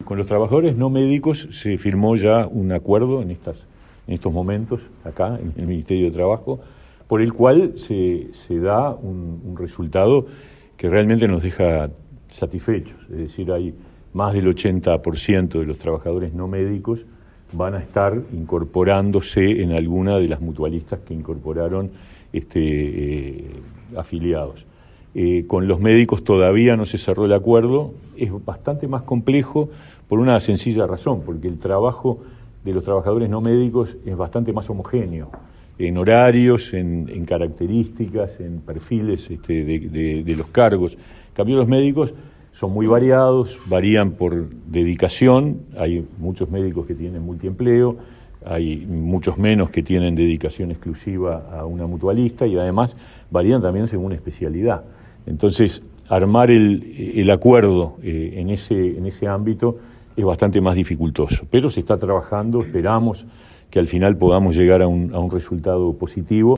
Con los trabajadores no médicos se firmó ya un acuerdo en estos momentos, acá, en el Ministerio de Trabajo, por el cual se da un resultado que realmente nos deja satisfechos. Es decir, hay más del 80% de los trabajadores no médicos van a estar incorporándose en alguna de las mutualistas que incorporaron afiliados. Con los médicos todavía no se cerró el acuerdo, es bastante más complejo por una sencilla razón, porque el trabajo de los trabajadores no médicos es bastante más homogéneo, en horarios, en características, en perfiles de los cargos. En cambio, los médicos son muy variados, varían por dedicación, hay muchos médicos que tienen multiempleo, hay muchos menos que tienen dedicación exclusiva a una mutualista y además varían también según especialidad. Entonces, armar el acuerdo en ese ámbito es bastante más dificultoso, pero se está trabajando, esperamos que al final podamos llegar a un resultado positivo.